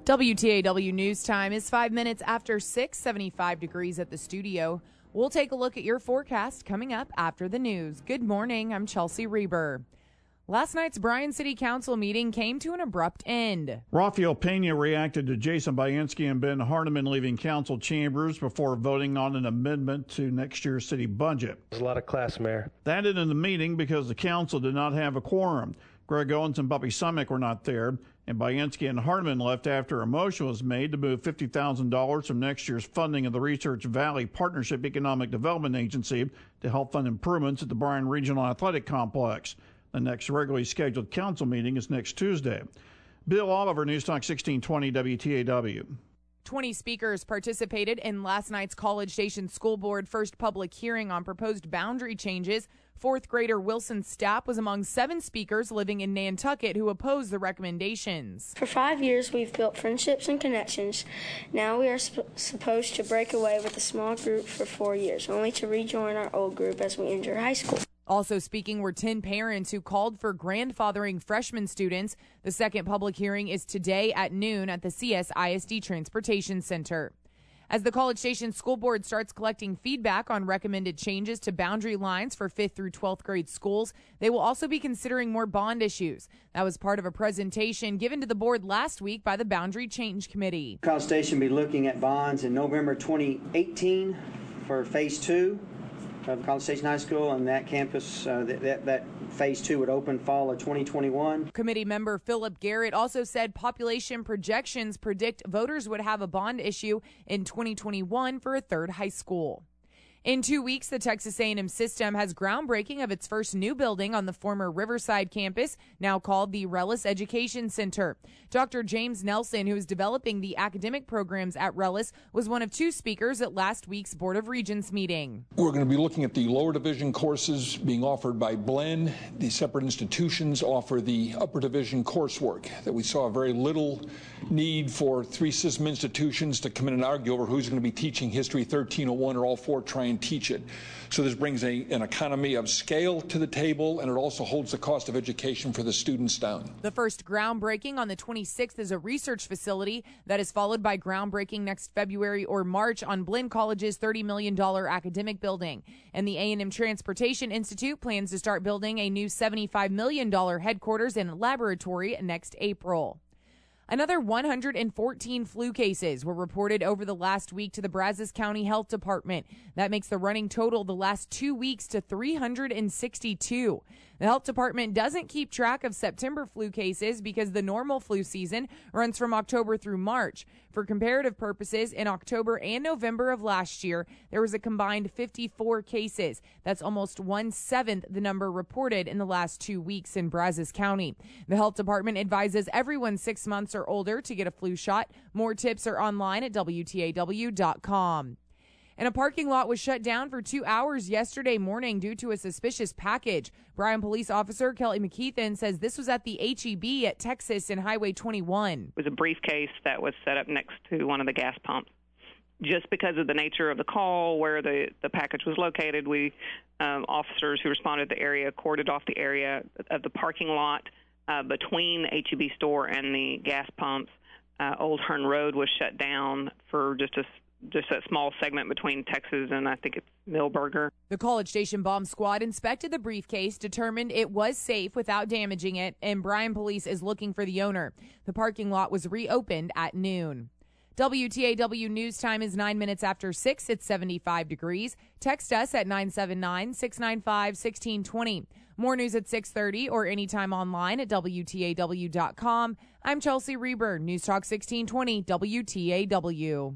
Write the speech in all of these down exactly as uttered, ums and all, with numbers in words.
W T A W News Time is five minutes after six, seventy-five degrees at the studio. We'll take a look at your forecast coming up after the news. Good morning, I'm Chelsea Reber. Last night's Bryan City Council meeting came to an abrupt end. Rafael Pena reacted to Jason Bayanski and Ben Hardiman leaving council chambers before voting on an amendment to next year's city budget. There's a lot of class, Mayor. That ended the meeting because the council did not have a quorum. Greg Owens and Bobby Sumick were not there, and Bayanski and Hardiman left after a motion was made to move fifty thousand dollars from next year's funding of the Research Valley Partnership Economic Development Agency to help fund improvements at the Bryan Regional Athletic Complex. The next regularly scheduled council meeting is next Tuesday. Bill Oliver, News Talk sixteen twenty W T A W. twenty speakers participated in last night's College Station School Board first public hearing on proposed boundary changes. Fourth grader Wilson Stapp was among seven speakers living in Nantucket who opposed the recommendations. For five years, we've built friendships and connections. Now we are sp- supposed to break away with a small group for four years, only to rejoin our old group as we enter high school. Also speaking were ten parents who called for grandfathering freshman students. The second public hearing is today at noon at the C S I S D Transportation Center. As the College Station School Board starts collecting feedback on recommended changes to boundary lines for fifth through twelfth grade schools, they will also be considering more bond issues. That was part of a presentation given to the board last week by the Boundary Change Committee. College Station will be looking at bonds in November twenty eighteen for phase two of College Station High School, and that campus, uh, that, that, that phase two would open fall of twenty twenty-one. Committee member Philip Garrett also said population projections predict voters would have a bond issue in twenty twenty-one for a third high school. In two weeks, the Texas A and M system has groundbreaking of its first new building on the former Riverside campus, now called the Rellis Education Center. Doctor James Nelson, who is developing the academic programs at Rellis, was one of two speakers at last week's Board of Regents meeting. We're going to be looking at the lower division courses being offered by Blinn. The separate institutions offer the upper division coursework that we saw very little need for three system institutions to come in and argue over who's going to be teaching History thirteen oh one or all four trying and teach it. So this brings a, an economy of scale to the table, and it also holds the cost of education for the students down. The first groundbreaking on the twenty-sixth is a research facility that is followed by groundbreaking next February or March on Blinn College's thirty million dollars academic building. And the A and M Transportation Institute plans to start building a new seventy-five million dollars headquarters and laboratory next April. Another one hundred fourteen flu cases were reported over the last week to the Brazos County Health Department. That makes the running total the last two weeks to three hundred sixty-two. The health department doesn't keep track of September flu cases because the normal flu season runs from October through March. For comparative purposes, in October and November of last year, there was a combined fifty-four cases. That's almost one-seventh the number reported in the last two weeks in Brazos County. The health department advises everyone six months or older to get a flu shot. More tips are online at W T A W dot com. And a parking lot was shut down for two hours yesterday morning due to a suspicious package. Bryan Police Officer Kelly McKeithen says this was at the H E B at Texas and Highway twenty-one. It was a briefcase that was set up next to one of the gas pumps. Just because of the nature of the call, where the, the package was located, we um, officers who responded to the area cordoned off the area of the parking lot uh, between the H E B store and the gas pumps. Uh, Old Hearn Road was shut down for just a just a small segment between Texas and I think it's Millburger. The College Station Bomb Squad inspected the briefcase, determined it was safe without damaging it, and Bryan Police is looking for the owner. The parking lot was reopened at noon. W T A W News Time is nine minutes after six. It's seventy-five degrees. Text us at nine seven nine, six nine five, one six two zero. More news at six thirty or anytime online at W T A W dot com. I'm Chelsea Reber, News Talk sixteen twenty W T A W.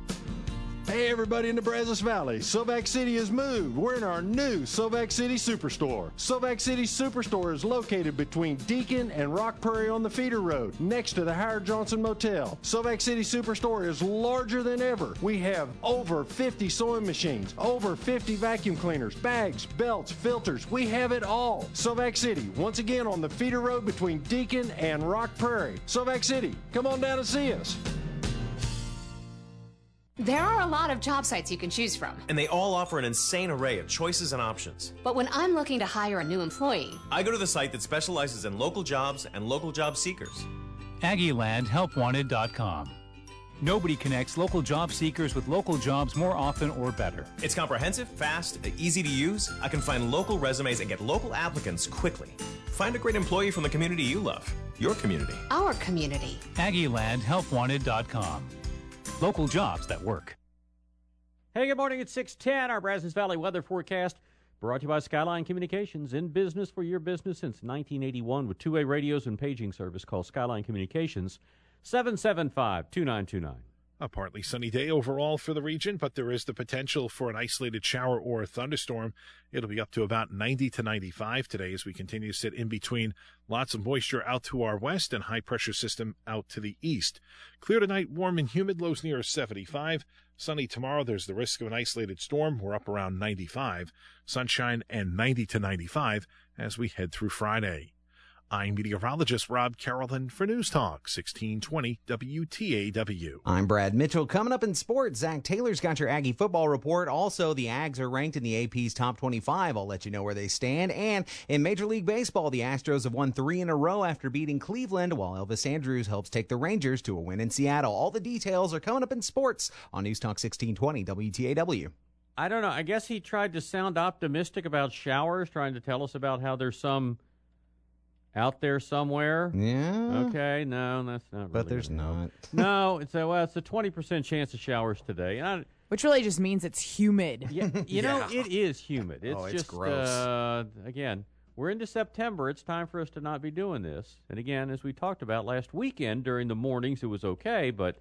Hey everybody in the Brazos Valley, Sovak City has moved. We're in our new Sovak City Superstore. Sovak City Superstore is located between Deacon and Rock Prairie on the feeder road, next to the Howard Johnson Motel. Sovak City Superstore is larger than ever. We have over fifty sewing machines, over fifty vacuum cleaners, bags, belts, filters. We have it all. Sovak City, once again on the feeder road between Deacon and Rock Prairie. Sovak City, come on down and see us. There are a lot of job sites you can choose from. And they all offer an insane array of choices and options. But when I'm looking to hire a new employee, I go to the site that specializes in local jobs and local job seekers. Aggieland Help Wanted dot com. Nobody connects local job seekers with local jobs more often or better. It's comprehensive, fast, easy to use. I can find local resumes and get local applicants quickly. Find a great employee from the community you love. Your community. Our community. Aggieland Help Wanted dot com. Local jobs that work. Hey, good morning. It's six ten. Our Brazos Valley weather forecast brought to you by Skyline Communications. In business for your business since nineteen eighty-one with two-way radios and paging service. Call Skyline Communications, seven seven five, two nine two nine. A partly sunny day overall for the region, but there is the potential for an isolated shower or a thunderstorm. It'll be up to about ninety to ninety-five today as we continue to sit in between lots of moisture out to our west and high pressure system out to the east. Clear tonight, warm and humid, lows near seventy-five. Sunny tomorrow, there's the risk of an isolated storm. We're up around ninety-five. Sunshine and ninety to ninety-five as we head through Friday. I'm meteorologist Rob Carrollton for News Talk sixteen twenty W T A W. I'm Brad Mitchell. Coming up in sports, Zach Taylor's got your Aggie football report. Also, the Ags are ranked in the A P's top twenty-five. I'll let you know where they stand. And in Major League Baseball, the Astros have won three in a row after beating Cleveland, while Elvis Andrews helps take the Rangers to a win in Seattle. All the details are coming up in sports on News Talk sixteen twenty W T A W. I don't know. I guess he tried to sound optimistic about showers, trying to tell us about how there's some out there somewhere. Yeah. Okay, no, that's not really. But there's not. No, it's a, well, it's a twenty percent chance of showers today. And I, Which really just means it's humid. Yeah, you know, it is humid. It's, oh, it's just, gross. Uh, again, we're into September. It's time for us to not be doing this. And again, as we talked about last weekend during the mornings, it was okay, but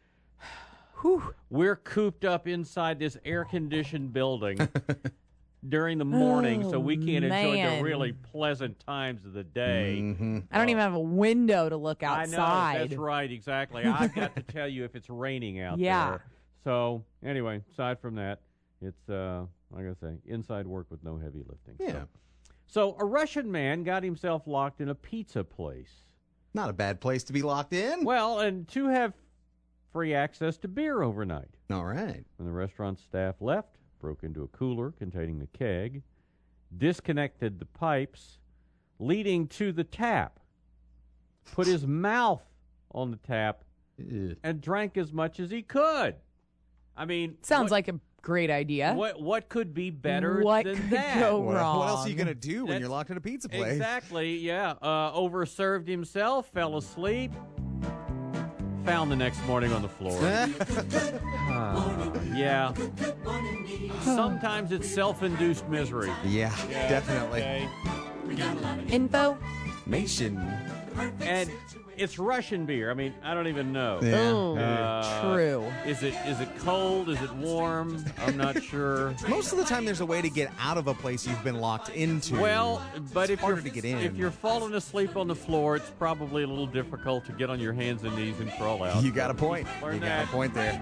whew, we're cooped up inside this air-conditioned building during the morning, oh, so we can't enjoy man. the really pleasant times of the day. Mm-hmm. I don't even have a window to look outside. I know, that's right, exactly. I've got to tell you if it's raining out yeah. there. So, anyway, aside from that, it's, uh, like I say, inside work with no heavy lifting. Yeah. So, so a Russian man got himself locked in a pizza place. Not a bad place to be locked in. Well, and to have free access to beer overnight. All right. When the restaurant staff left, broke into a cooler containing the keg, disconnected the pipes leading to the tap, put his mouth on the tap, Ew. and drank as much as he could. I mean, sounds what, like a great idea. What what could be better what than could that? Go what, wrong? What else are you gonna do when That's, you're locked in a pizza place? Exactly. Yeah. Uh, overserved himself, fell asleep. Found the next morning on the floor. uh, yeah. Sometimes it's self-induced misery. Yeah, yeah definitely. Okay. Info. Nation. And it's Russian beer. I mean, I don't even know. Yeah. Oh, uh, true. Is it is it cold? Is it warm? I'm not sure. Most of the time, there's a way to get out of a place you've been locked into. Well, but it's if harder you're to get in. if you're falling asleep on the floor, it's probably a little difficult to get on your hands and knees and crawl out. You got a point. Learn you that. got a point there.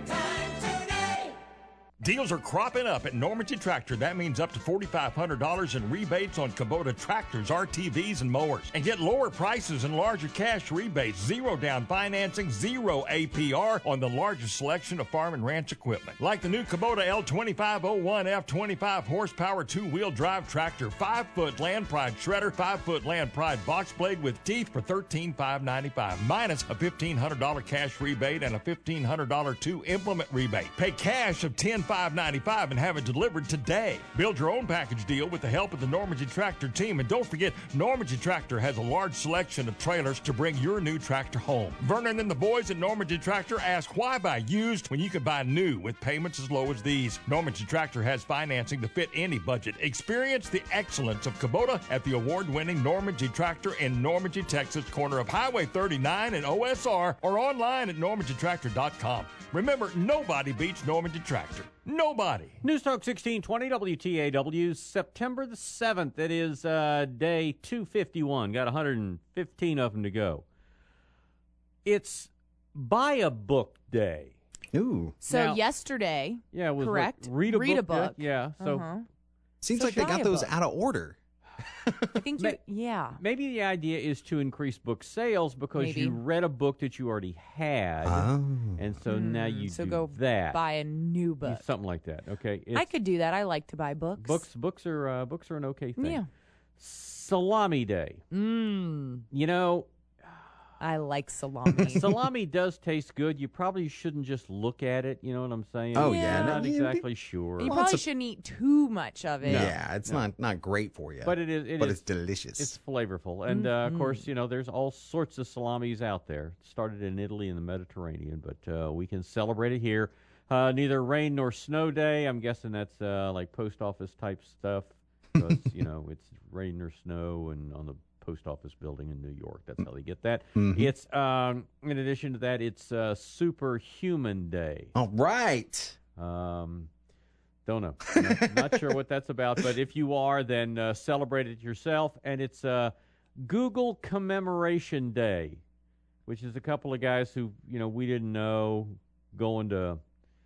Deals are cropping up at Normandy Tractor. That means up to four thousand five hundred dollars in rebates on Kubota tractors, R T Vs, and mowers. And get lower prices and larger cash rebates, zero down financing, zero A P R on the largest selection of farm and ranch equipment. Like the new Kubota L twenty-five oh one F twenty-five horsepower two-wheel drive tractor, five foot Land Pride shredder, five foot Land Pride box blade with teeth for thirteen thousand five hundred ninety-five dollars, minus a fifteen hundred dollars cash rebate and a fifteen hundred dollars two-implement rebate. Pay cash of ten thousand five hundred ninety-five dollars and have it delivered today. Build your own package deal with the help of the Normandy Tractor team. And don't forget, Normandy Tractor has a large selection of trailers to bring your new tractor home. Vernon and the boys at Normandy Tractor ask, why buy used when you can buy new with payments as low as these? Normandy Tractor has financing to fit any budget. Experience the excellence of Kubota at the award-winning Normandy Tractor in Normandy, Texas, corner of Highway thirty-nine and O S R, or online at normandy tractor dot com. Remember, nobody beats Normandy Tractor. Nobody. News Talk sixteen twenty W T A W, September the seventh. It is uh, day two fifty-one. Got one hundred fifteen of them to go. It's Buy a Book Day. Ooh. So now, yesterday, yeah, it was correct? Like, read a read book. A book. Day. Yeah. So uh-huh. Seems so like they got those book. out of order. I think you, yeah. Maybe the idea is to increase book sales because Maybe. you read a book that you already had, oh. and so mm, now you so do go that. buy a new book, something like that. Okay, it's, I could do that. I like to buy books. Books, books are uh, books are an okay thing. Yeah. Salami Day. Mm. You know, I like salami. Salami does taste good. You probably shouldn't just look at it. You know what I'm saying? Oh, I'm yeah. not No, you- exactly sure. You Well, probably it's a- shouldn't eat too much of it. Yeah, it's No. not not great for you. But it is. It but is- it's delicious. It's flavorful, and uh, of course, you know, there's all sorts of salamis out there. It started in Italy and the Mediterranean, but uh, we can celebrate it here. Uh, neither rain nor snow day. I'm guessing that's uh, like post office type stuff, because you know it's rain or snow, and on the post office building in New York. That's how they get that. Mhm. It's um, in addition to that, it's uh, Superhuman Day. All right. Um, don't know. Not, not sure what that's about, but if you are, then uh, celebrate it yourself. And it's uh, Google Commemoration Day, which is a couple of guys who, you know, we didn't know going to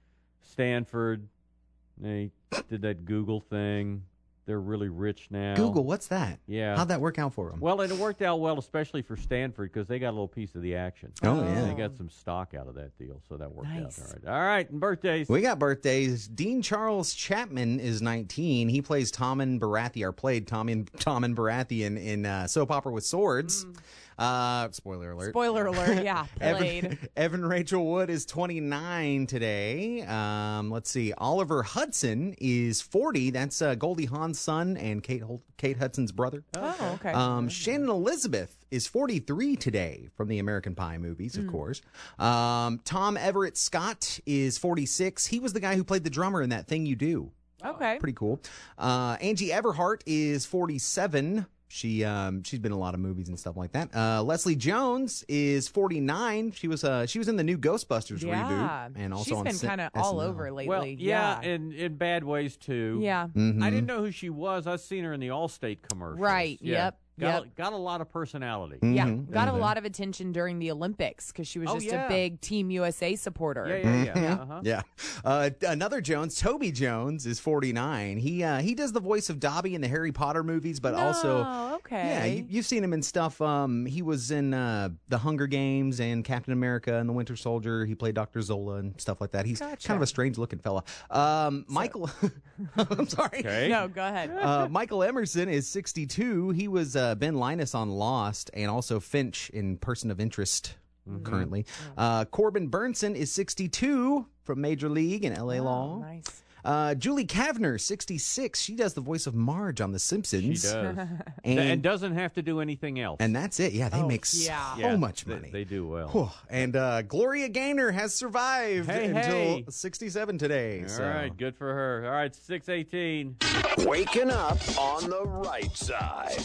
Stanford. They did that Google thing. They're really rich now. Google, what's that? Yeah. How'd that work out for them? Well, it worked out well, especially for Stanford, because they got a little piece of the action. Oh, yeah. They got some stock out of that deal, so that worked Nice. out all right. All right, and birthdays. We got birthdays. Dean Charles Chapman is nineteen. He plays Tommen Baratheon, or played Tommen Tommen Baratheon in uh, Soap Opera with Swords. Uh, spoiler alert. Spoiler alert, yeah, played. Evan, Evan Rachel Wood is twenty-nine today. Um, let's see. Oliver Hudson is forty. That's uh, Goldie Hawn's son and Kate Hol- Kate Hudson's brother. Oh, okay. Um, Shannon Elizabeth is forty-three today from the American Pie movies, of course. Um, Tom Everett Scott is forty-six. He was the guy who played the drummer in That Thing You Do. Okay. Pretty cool. Uh, Angie Everhart is forty-seven. She um she's been in a lot of movies and stuff like that. Uh, Leslie Jones is forty-nine. She was uh she was in the new Ghostbusters Yeah. reboot and also She's on been S- kind of all S N L. over lately. Well, yeah, in in bad ways too. Yeah. Mhm. I didn't know who she was. I've seen her in the Allstate commercials. Right, Yeah. yep, Got, yep. got a lot of personality. Yeah, Mhm, got mhm. a lot of attention during the Olympics because she was Oh, just yeah. a big Team U S A supporter. Yeah, yeah, yeah. Mhm. Uh-huh. Yeah. Uh, another Jones, Toby Jones, is forty-nine. He uh, he does the voice of Dobby in the Harry Potter movies, but also Oh, okay. yeah, you, you've seen him in stuff. Um, he was in uh, the Hunger Games and Captain America and the Winter Soldier. He played Doctor Zola and stuff like that. He's Gotcha. kind of a strange looking fella. Um, Michael, I'm sorry. Okay. No, go ahead. Uh, Michael Emerson is sixty-two. He was uh, Ben Linus on Lost and also Finch in Person of Interest currently. Uh, Corbin Burnson is sixty-two from Major League and L A Oh, Law. nice. Uh, Julie Kavner, sixty-six. She does the voice of Marge on The She Simpsons. does. And, and doesn't have to do anything else. and that's it. Yeah, they Oh, make so yeah. Yeah, much they- money. They, do well. Whew. And uh, Gloria Gaynor has survived Hey, until hey. sixty-seven today. All so. right, good for her. All right, six eighteen. Waking up on the right side.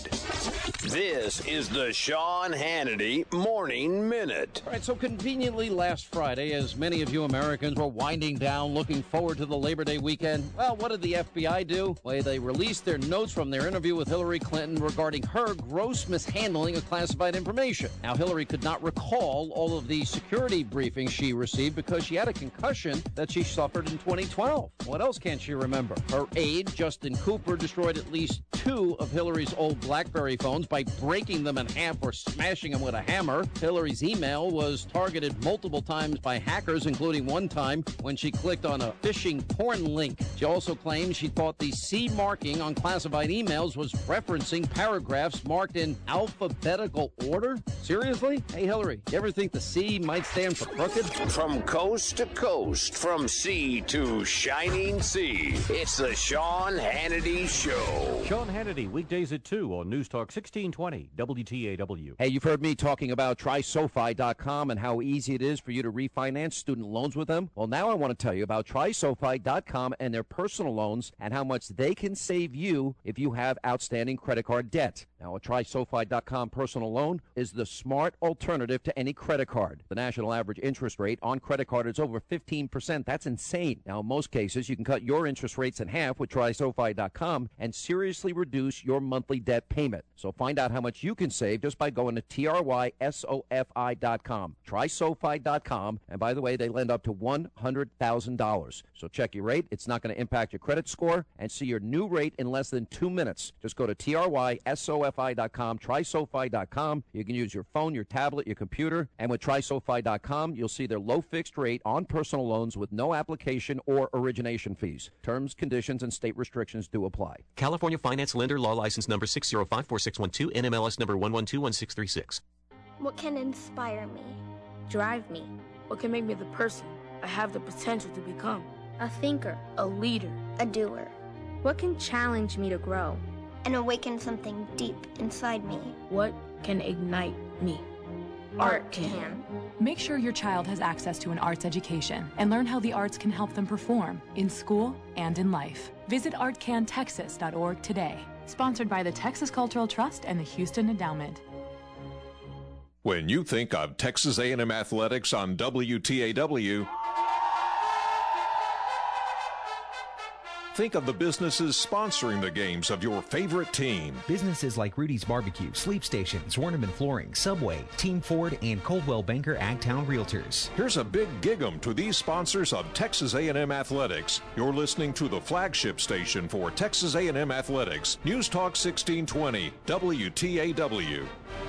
This is the Sean Hannity Morning Minute. All right, so conveniently last Friday, as many of you Americans were winding down, looking forward to the Labor Day weekend, well, what did the F B I do? Well, they released their notes from their interview with Hillary Clinton regarding her gross mishandling of classified information. Now, Hillary could not recall all of the security briefings she received because she had a concussion that she suffered in twenty twelve. What else can't she remember? Her aide, Justin Cooper, destroyed at least two of Hillary's old BlackBerry phones by breaking them in half or smashing them with a hammer. Hillary's email was targeted multiple times by hackers, including one time when she clicked on a phishing porn link. She also claimed she thought the C marking on classified emails was referencing paragraphs marked in alphabetical order. Seriously? Hey, Hillary, you ever think the C might stand for crooked? From coast to coast, from sea to shining sea, it's the Sean Hannity Show. Sean Hannity, weekdays at two on News Talk sixteen twenty W T A W. Hey, you've heard me talking about try sofi dot com and how easy it is for you to refinance student loans with them. Well, now I want to tell you about try sofi dot com and their personal loans and how much they can save you if you have outstanding credit card debt. Now, a try sofi dot com personal loan is the smart alternative to any credit card. The national average interest rate on credit card is over fifteen percent. That's insane. Now, in most cases, you can cut your interest rates in half with try sofi dot com and seriously reduce your monthly debt payment. So find out how much you can save just by going to try sofi dot com. try sofi dot com. And by the way, they lend up to one hundred thousand dollars. So check your rate. It's not going to impact your credit score. And see your new rate in less than two minutes. Just go to try sofi dot com, try sofi dot com. You can use your phone, your tablet, your computer. And with try sofi dot com, you'll see their low fixed rate on personal loans with no application or origination fees. Terms, conditions, and state restrictions do apply. California Finance Lender Law License Number six zero five four six one two, N M L S Number one one two one six three six. What can inspire me? Drive me. What can make me the person I have the potential to become? A thinker. A leader. A doer. What can challenge me to grow? And awaken something deep inside me. What can ignite me? Art can. Make sure your child has access to an arts education and learn how the arts can help them perform in school and in life. Visit art can texas dot org today. Sponsored by the Texas Cultural Trust and the Houston Endowment. When you think of Texas A and M Athletics on W T A W, think of the businesses sponsoring the games of your favorite team. Businesses like Rudy's Barbecue, Sleep Stations, Warnerman Flooring, Subway, Team Ford, and Coldwell Banker Agtown Realtors. Here's a big gig-em to these sponsors of Texas A and M Athletics. You're listening to the flagship station for Texas A and M Athletics, News Talk sixteen twenty, W T A W.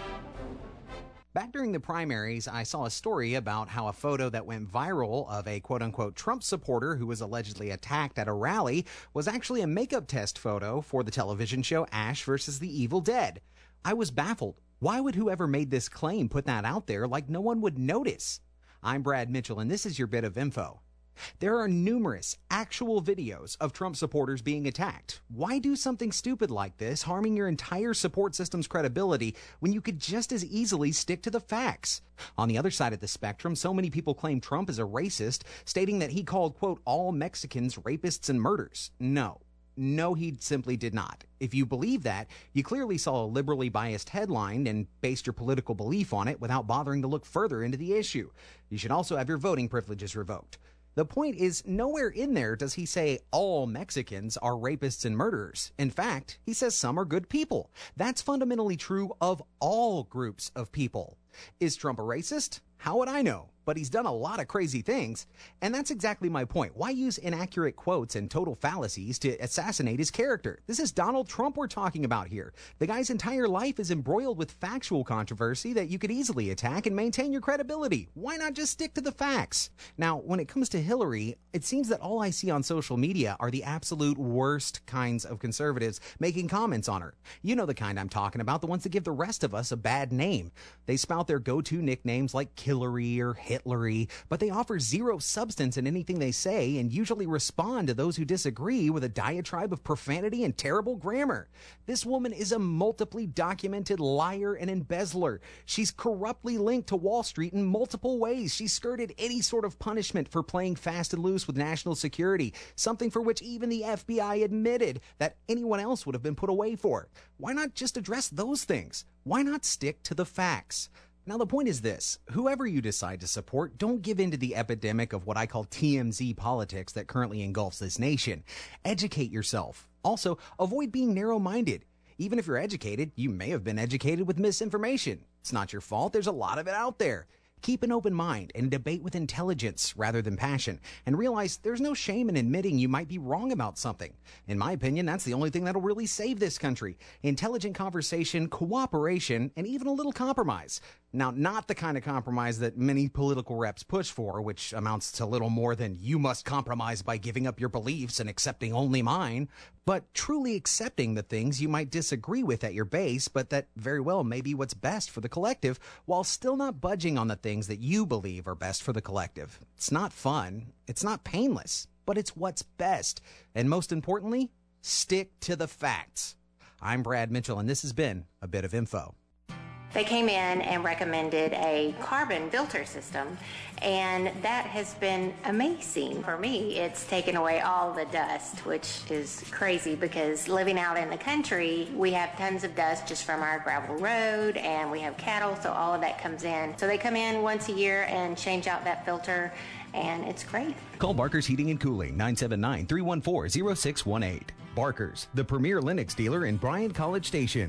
Back during the primaries, I saw a story about how a photo that went viral of a quote-unquote Trump supporter who was allegedly attacked at a rally was actually a makeup test photo for the television show Ash versus the Evil Dead. I was baffled. Why would whoever made this claim put that out there like no one would notice? I'm Brad Mitchell, and this is your bit of info. There are numerous actual videos of Trump supporters being attacked. Why do something stupid like this, harming your entire support system's credibility, when you could just as easily stick to the facts? On the other side of the spectrum, so many people claim Trump is a racist, stating that he called, quote, all Mexicans rapists and murderers. No. No, he simply did not. If you believe that, you clearly saw a liberally biased headline and based your political belief on it without bothering to look further into the issue. You should also have your voting privileges revoked. The point is, nowhere in there does he say all Mexicans are rapists and murderers. In fact, he says some are good people. That's fundamentally true of all groups of people. Is Trump a racist? How would I know? But he's done a lot of crazy things. And that's exactly my point. Why use inaccurate quotes and total fallacies to assassinate his character? This is Donald Trump we're talking about here. The guy's entire life is embroiled with factual controversy that you could easily attack and maintain your credibility. Why not just stick to the facts? Now, when it comes to Hillary, it seems that all I see on social media are the absolute worst kinds of conservatives making comments on her. You know the kind I'm talking about, the ones that give the rest of us a bad name. They spout their go-to nicknames like Killary or Hitlery, but they offer zero substance in anything they say and usually respond to those who disagree with a diatribe of profanity and terrible grammar. This woman is a multiply documented liar and embezzler. She's corruptly linked to Wall Street in multiple ways. She skirted any sort of punishment for playing fast and loose with national security, something for which even the F B I admitted that anyone else would have been put away for. Why not just address those things? Why not stick to the facts? Now, the point is this. Whoever you decide to support, don't give in to the epidemic of what I call T M Z politics that currently engulfs this nation. Educate yourself. Also, avoid being narrow-minded. Even if you're educated, you may have been educated with misinformation. It's not your fault. There's a lot of it out there. Keep an open mind and debate with intelligence rather than passion, and realize there's no shame in admitting you might be wrong about something. In my opinion, that's the only thing that'll really save this country. Intelligent conversation, cooperation, and even a little compromise. Now, not the kind of compromise that many political reps push for, which amounts to little more than you must compromise by giving up your beliefs and accepting only mine, but truly accepting the things you might disagree with at your base, but that very well may be what's best for the collective, while still not budging on the things that you believe are best for the collective. It's not fun, it's not painless, but it's what's best. And most importantly, stick to the facts. I'm Brad Mitchell, and this has been A Bit of Info. They came in and recommended a carbon filter system, and that has been amazing for me. It's taken away all the dust, which is crazy because living out in the country, we have tons of dust just from our gravel road, and we have cattle, so all of that comes in. So they come in once a year and change out that filter, and it's great. Call Barker's Heating and Cooling, nine seven nine, three one four, zero six one eight. Barker's, the premier Linux dealer in Bryan College Station.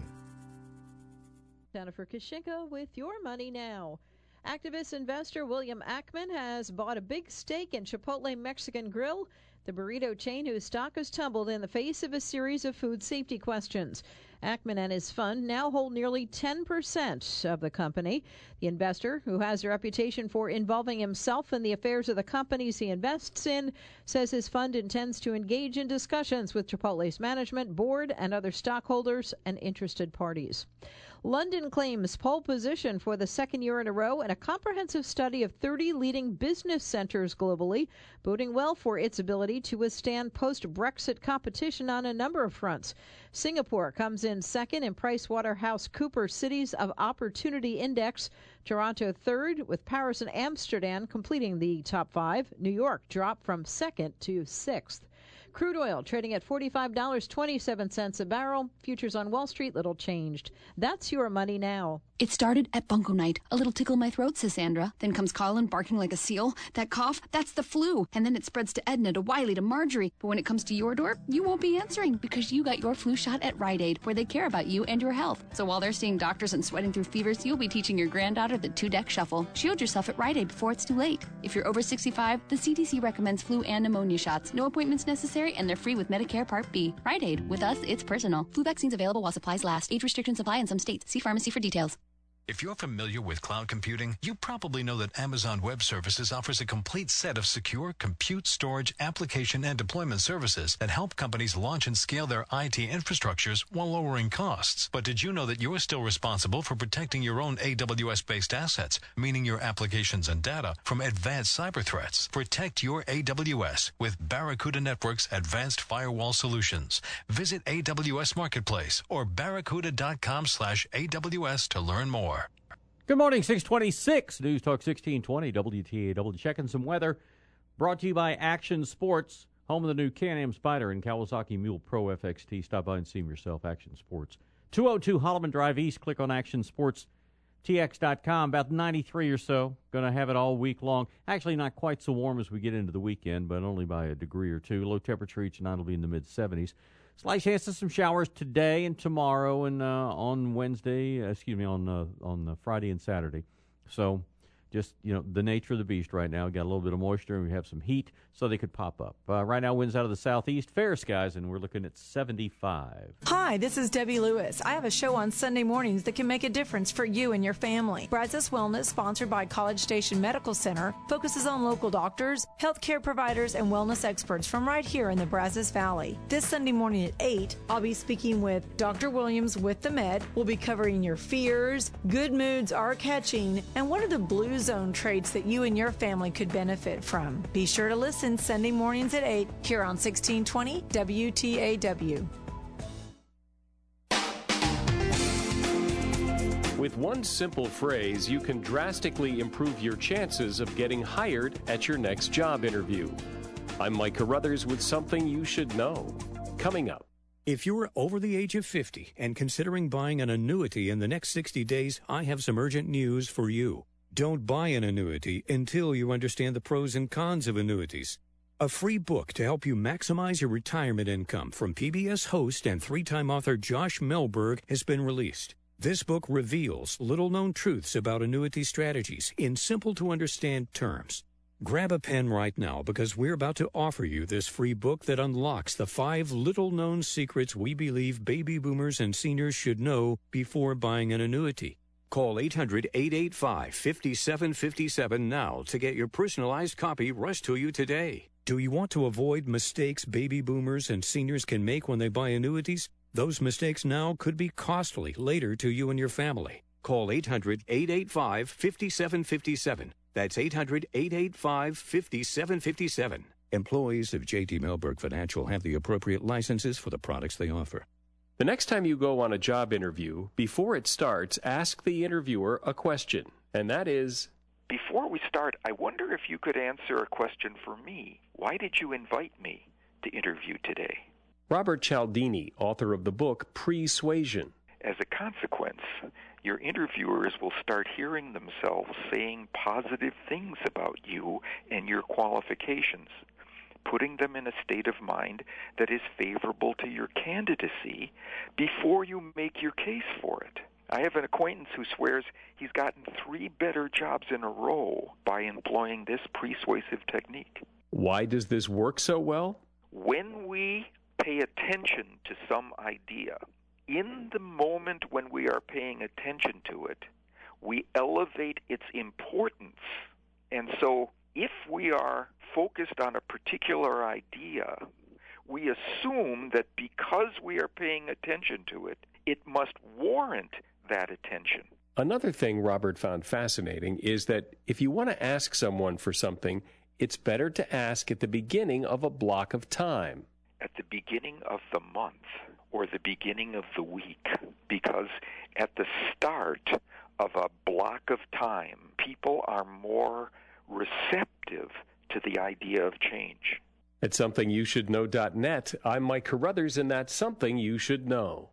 Jennifer Kashinka with your money now. Activist investor William Ackman has bought a big stake in Chipotle Mexican Grill, the burrito chain whose stock has tumbled in the face of a series of food safety questions. Ackman and his fund now hold nearly ten percent of the company. The investor, who has a reputation for involving himself in the affairs of the companies he invests in, says his fund intends to engage in discussions with Chipotle's management, board, and other stockholders and interested parties. London claims pole position for the second year in a row in a comprehensive study of thirty leading business centers globally, boding well for its ability to withstand post-Brexit competition on a number of fronts. Singapore comes in second in PricewaterhouseCoopers Cities of Opportunity Index. Toronto third, with Paris and Amsterdam completing the top five. New York dropped from second to sixth. Crude oil trading at forty-five dollars and twenty-seven cents a barrel. Futures on Wall Street, little changed. That's your money now. It started at Bunko Night. A little tickle in my throat, says Sandra. Then comes Colin barking like a seal. That cough, that's the flu. And then it spreads to Edna, to Wiley, to Marjorie. But when it comes to your door, you won't be answering because you got your flu shot at Rite Aid, where they care about you and your health. So while they're seeing doctors and sweating through fevers, you'll be teaching your granddaughter the two-deck shuffle. Shield yourself at Rite Aid before it's too late. If you're over sixty-five, the C D C recommends flu and pneumonia shots. No appointments necessary, and they're free with Medicare Part B. Rite Aid. With us, it's personal. Flu vaccines available while supplies last. Age restrictions apply in some states. See pharmacy for details. If you're familiar with cloud computing, you probably know that Amazon Web Services offers a complete set of secure compute, storage, application, and deployment services that help companies launch and scale their I T infrastructures while lowering costs. But did you know that you're still responsible for protecting your own A W S-based assets, meaning your applications and data, from advanced cyber threats? Protect your A W S with Barracuda Network's advanced firewall solutions. Visit A W S Marketplace or barracuda.com slash AWS to learn more. Good morning, six twenty-six, News Talk sixteen twenty, W T A W. Checking some weather. Brought to you by Action Sports, home of the new Can-Am Spyder and Kawasaki Mule Pro F X T. Stop by and see them yourself, Action Sports. two oh two Holloman Drive East. Click on action sports t x dot com. About ninety-three or so. Going to have it all week long. Actually, not quite so warm as we get into the weekend, but only by a degree or two. Low temperature each night will be in the mid-seventies. Slight chance of some showers today and tomorrow and uh, on Wednesday, uh, excuse me, on uh, on uh, Friday and Saturday. So just, you know, the nature of the beast right now. Got a little bit of moisture and we have some heat, so they could pop up. Uh, right now, winds out of the southeast, fair skies, and we're looking at seventy-five. Hi, this is Debbie Lewis. I have a show on Sunday mornings that can make a difference for you and your family. Brazos Wellness, sponsored by College Station Medical Center, focuses on local doctors, healthcare providers, and wellness experts from right here in the Brazos Valley. This Sunday morning at eight, I'll be speaking with Doctor Williams with the Med. We'll be covering your fears, good moods are catching, and what are the blue zone traits that you and your family could benefit from. Be sure to listen Sunday mornings at eight here on sixteen twenty W T A W. With one simple phrase, you can drastically improve your chances of getting hired at your next job interview. I'm Mike Carruthers with something you should know. Coming up. If you're over the age of fifty and considering buying an annuity in the next sixty days, I have some urgent news for you. Don't buy an annuity until you understand the pros and cons of annuities. A free book to help you maximize your retirement income from P B S host and three-time author Josh Melberg has been released. This book reveals little-known truths about annuity strategies in simple-to-understand terms. Grab a pen right now because we're about to offer you this free book that unlocks the five little-known secrets we believe baby boomers and seniors should know before buying an annuity. Call eight hundred, eight eight five, five seven five seven now to get your personalized copy rushed to you today. Do you want to avoid mistakes baby boomers and seniors can make when they buy annuities? Those mistakes now could be costly later to you and your family. Call eight hundred, eight eight five, five seven five seven. That's eight hundred, eight eight five, five seven five seven. Employees of J T Melberg Financial have the appropriate licenses for the products they offer. The next time you go on a job interview, before it starts, ask the interviewer a question, and that is, before we start, I wonder if you could answer a question for me. Why did you invite me to interview today? Robert Cialdini, author of the book Pre-Suasion. As a consequence, your interviewers will start hearing themselves saying positive things about you and your qualifications, putting them in a state of mind that is favorable to your candidacy before you make your case for it. I have an acquaintance who swears he's gotten three better jobs in a row by employing this persuasive technique. Why does this work so well? When we pay attention to some idea, in the moment when we are paying attention to it, we elevate its importance. And so if we are focused on a particular idea, we assume that because we are paying attention to it, it must warrant that attention. Another thing Robert found fascinating is that if you want to ask someone for something, it's better to ask at the beginning of a block of time. At the beginning of the month or the beginning of the week, because at the start of a block of time, people are more receptive to the idea of change. At something you should know dot net, I'm Mike Carruthers, and that's Something You Should Know.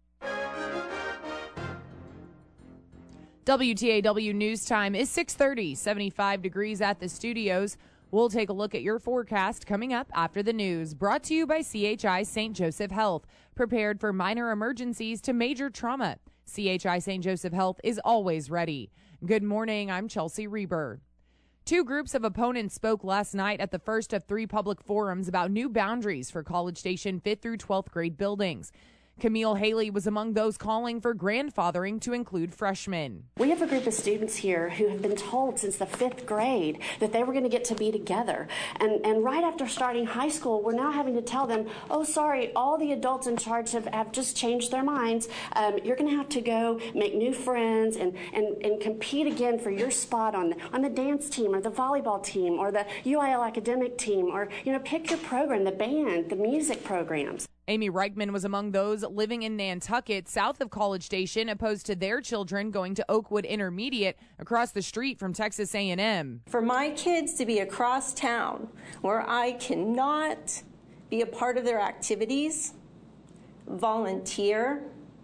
W T A W News Time is six thirty, seventy-five degrees at the studios. We'll take a look at your forecast coming up after the news. Brought to you by C H I Saint Joseph Health. Prepared for minor emergencies to major trauma. C H I Saint Joseph Health is always ready. Good morning, I'm Chelsea Reber. Two groups of opponents spoke last night at the first of three public forums about new boundaries for College Station fifth through twelfth grade buildings. Camille Haley was among those calling for grandfathering to include freshmen. We have a group of students here who have been told since the fifth grade that they were going to get to be together. And, and right after starting high school, we're now having to tell them, oh, sorry, all the adults in charge have, have just changed their minds. Um, you're going to have to go make new friends and, and, and compete again for your spot on, on the dance team or the volleyball team or the U I L academic team, or, you know, pick your program, the band, the music programs. Amy Reichman was among those living in Nantucket, south of College Station, opposed to their children going to Oakwood Intermediate across the street from Texas A and M. For my kids to be across town where I cannot be a part of their activities, volunteer,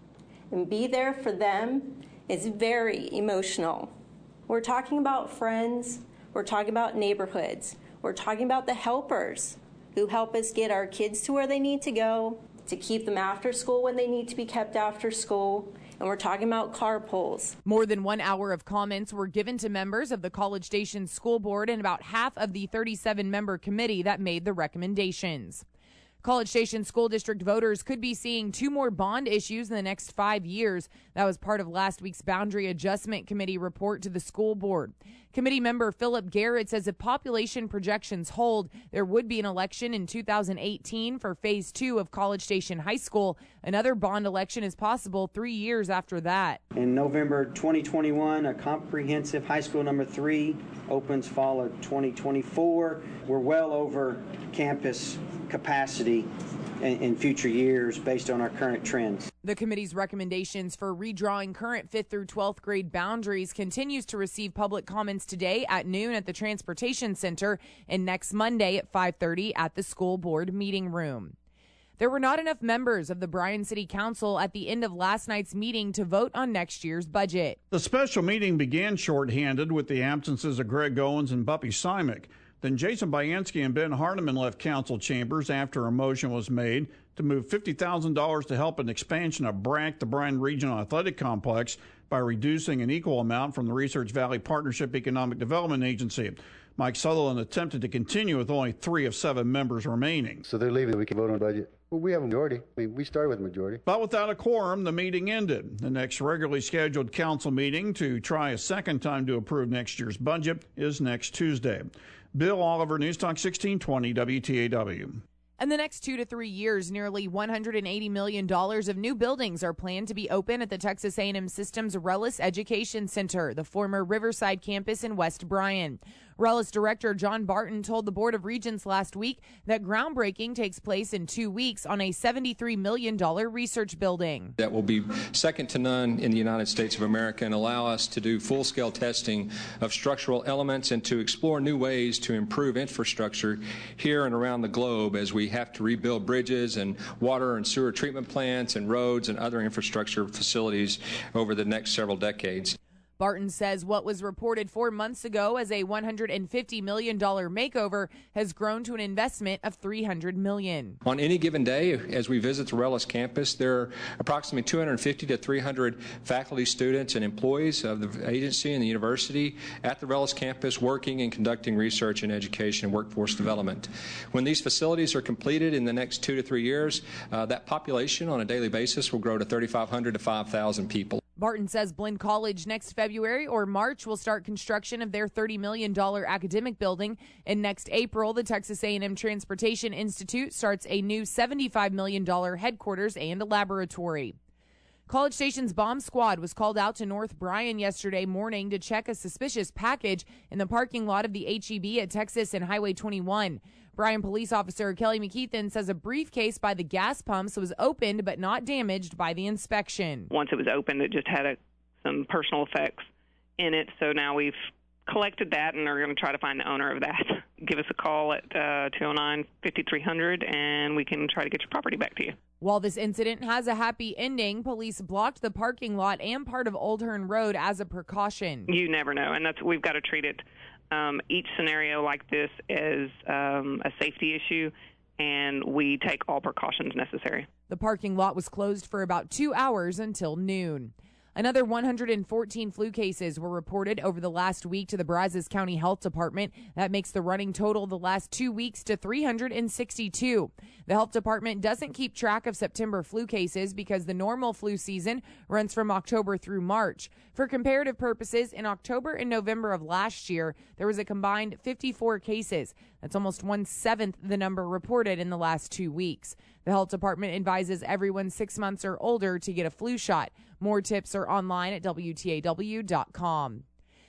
and be there for them is very emotional. We're talking about friends, we're talking about neighborhoods, we're talking about the helpers who help us get our kids to where they need to go, to keep them after school when they need to be kept after school, and we're talking about carpools. More than one hour of comments were given to members of the College Station School Board and about half of the thirty-seven member committee that made the recommendations. College Station School District voters could be seeing two more bond issues in the next five years. That was part of last week's Boundary Adjustment Committee report to the school board. Committee member Philip Garrett says if population projections hold, there would be an election in two thousand eighteen for phase two of College Station High School. Another bond election is possible three years after that. In November twenty twenty-one, a comprehensive high school number three opens fall of twenty twenty-four. We're well over campus capacity in, in future years based on our current trends. The committee's recommendations for redrawing current fifth through twelfth grade boundaries continues to receive public comments today at noon at the Transportation Center and next Monday at five thirty at the school board meeting room. There were not enough members of the Bryan City Council at the end of last night's meeting to vote on next year's budget. The special meeting began shorthanded with the absences of Greg Owens and Buppy Simek. Then Jason Byansky and Ben Hardiman left council chambers after a motion was made to move fifty thousand dollars to help an expansion of B R A C, the Bryan Regional Athletic Complex, by reducing an equal amount from the Research Valley Partnership Economic Development Agency. Mike Sutherland attempted to continue with only three of seven members remaining. So they're leaving. We can vote on budget. Well, we have a majority. We, we started with a majority. But without a quorum, the meeting ended. The next regularly scheduled council meeting to try a second time to approve next year's budget is next Tuesday. Bill Oliver, News Talk sixteen twenty W T A W. In the next two to three years, nearly one hundred eighty million dollars of new buildings are planned to be open at the Texas A and M System's Rellis Education Center, the former Riverside campus in West Bryan. Rellis Director John Barton told the Board of Regents last week that groundbreaking takes place in two weeks on a seventy-three million dollars research building. That will be second to none in the United States of America and allow us to do full-scale testing of structural elements and to explore new ways to improve infrastructure here and around the globe as we have to rebuild bridges and water and sewer treatment plants and roads and other infrastructure facilities over the next several decades. Barton says what was reported four months ago as a one hundred fifty million dollars makeover has grown to an investment of three hundred million dollars. On any given day, as we visit the Rellis campus, there are approximately two hundred fifty to three hundred faculty, students, and employees of the agency and the university at the Rellis campus working and conducting research and education and workforce development. When these facilities are completed in the next two to three years, uh, that population on a daily basis will grow to thirty-five hundred to five thousand people. Barton says Blinn College next February or March will start construction of their thirty million dollars academic building. And next April, the Texas A and M Transportation Institute starts a new seventy-five million dollars headquarters and a laboratory. College Station's bomb squad was called out to North Bryan yesterday morning to check a suspicious package in the parking lot of the H E B at Texas and Highway twenty-one. Bryan police officer Kelly McKeithen says a briefcase by the gas pumps was opened but not damaged by the inspection. Once it was opened, it just had a, some personal effects in it, so now we've collected that and are going to try to find the owner of that. Give us a call at uh, two oh nine, fifty-three hundred, and we can try to get your property back to you. While this incident has a happy ending, police blocked the parking lot and part of Old Hearn Road as a precaution. You never know, and that's we've got to treat it, um, each scenario like this as um, a safety issue, and we take all precautions necessary. The parking lot was closed for about two hours until noon. Another one hundred fourteen flu cases were reported over the last week to the Brazos County Health Department. That makes the running total the last two weeks to three hundred sixty-two. The health department doesn't keep track of September flu cases because the normal flu season runs from October through March. For comparative purposes, in October and November of last year, there was a combined fifty-four cases. That's almost one-seventh the number reported in the last two weeks. The health department advises everyone six months or older to get a flu shot. More tips are online at W T A W dot com.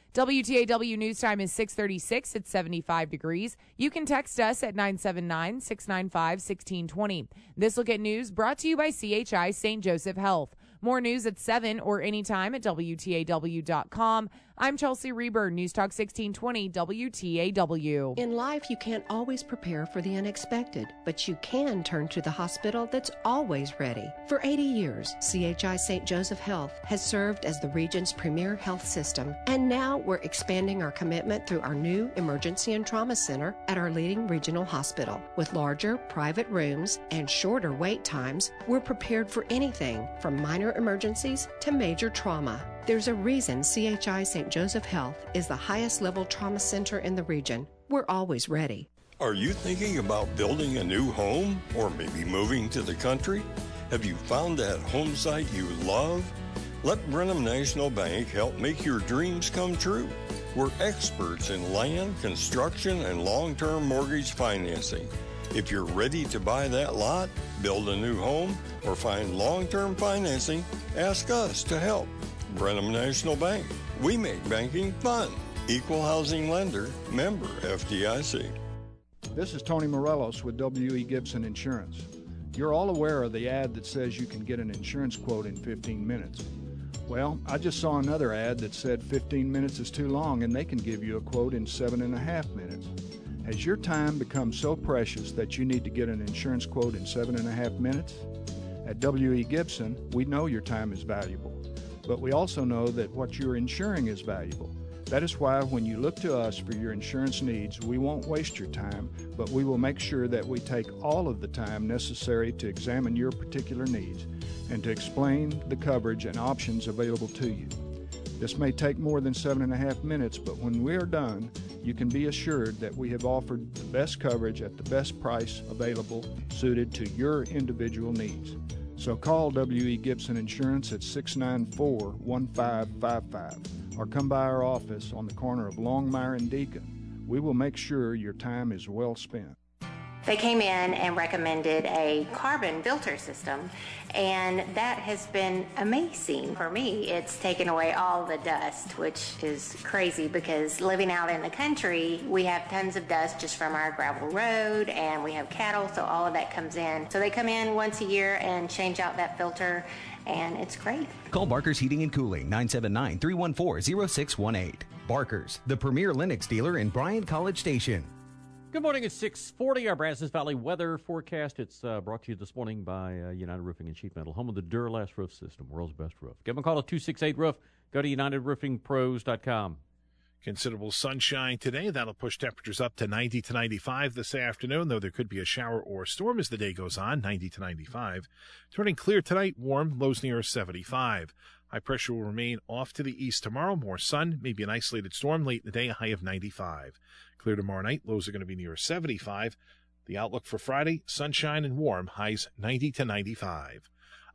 W T A W News Time is six thirty-six. It's seventy-five degrees. You can text us at nine seven nine, six nine five, one six two zero. This Look at News brought to you by C H I Saint Joseph Health. More news at seven or anytime at W T A W dot com. I'm Chelsea Reber, News Talk sixteen twenty W T A W. In life, you can't always prepare for the unexpected, but you can turn to the hospital that's always ready. For eighty years, C H I Saint Joseph Health has served as the region's premier health system, and now we're expanding our commitment through our new Emergency and Trauma Center at our leading regional hospital. With larger private rooms and shorter wait times, we're prepared for anything from minor emergencies to major trauma. There's a reason C H I Saint Joseph Health is the highest level trauma center in the region. We're always ready. Are you thinking about building a new home or maybe moving to the country? Have you found that home site you love? Let Brenham National Bank help make your dreams come true. We're experts in land, construction, and long-term mortgage financing. If you're ready to buy that lot, build a new home, or find long-term financing, ask us to help. Brenham National Bank. We make banking fun. Equal housing lender, member F D I C. This is Tony Morelos with W E. Gibson Insurance. You're all aware of the ad that says you can get an insurance quote in fifteen minutes. Well, I just saw another ad that said fifteen minutes is too long and they can give you a quote in seven and a half minutes. Has your time become so precious that you need to get an insurance quote in seven and a half minutes? At W E. Gibson, we know your time is valuable, but we also know that what you're insuring is valuable. That is why when you look to us for your insurance needs, we won't waste your time, but we will make sure that we take all of the time necessary to examine your particular needs and to explain the coverage and options available to you. This may take more than seven and a half minutes, but when we are done, you can be assured that we have offered the best coverage at the best price available, suited to your individual needs. So call W E. Gibson Insurance at six nine four, one five five five or come by our office on the corner of Longmire and Deacon. We will make sure your time is well spent. They came in and recommended a carbon filter system, and that has been amazing for me. It's taken away all the dust, which is crazy because living out in the country, we have tons of dust just from our gravel road, and we have cattle, so all of that comes in. So they come in once a year and change out that filter, and it's great. Call Barker's Heating and Cooling, nine seven nine, three one four, zero six one eight. Barker's, the premier Lennox dealer in Bryant College Station. Good morning. It's six forty. Our Brazos Valley weather forecast. It's uh, brought to you this morning by uh, United Roofing and Sheet Metal, home of the Duralast roof system, world's best roof. Give them a call at two six eight roof. Go to united roofing pros dot com. Considerable sunshine today. That'll push temperatures up to ninety to ninety-five this afternoon, though there could be a shower or storm as the day goes on, ninety to ninety-five. Turning clear tonight, warm, lows near seventy-five. High pressure will remain off to the east tomorrow. More sun, maybe an isolated storm late in the day, a high of ninety-five. Clear tomorrow night, lows are going to be near seventy-five. The outlook for Friday, sunshine and warm, highs ninety to ninety-five.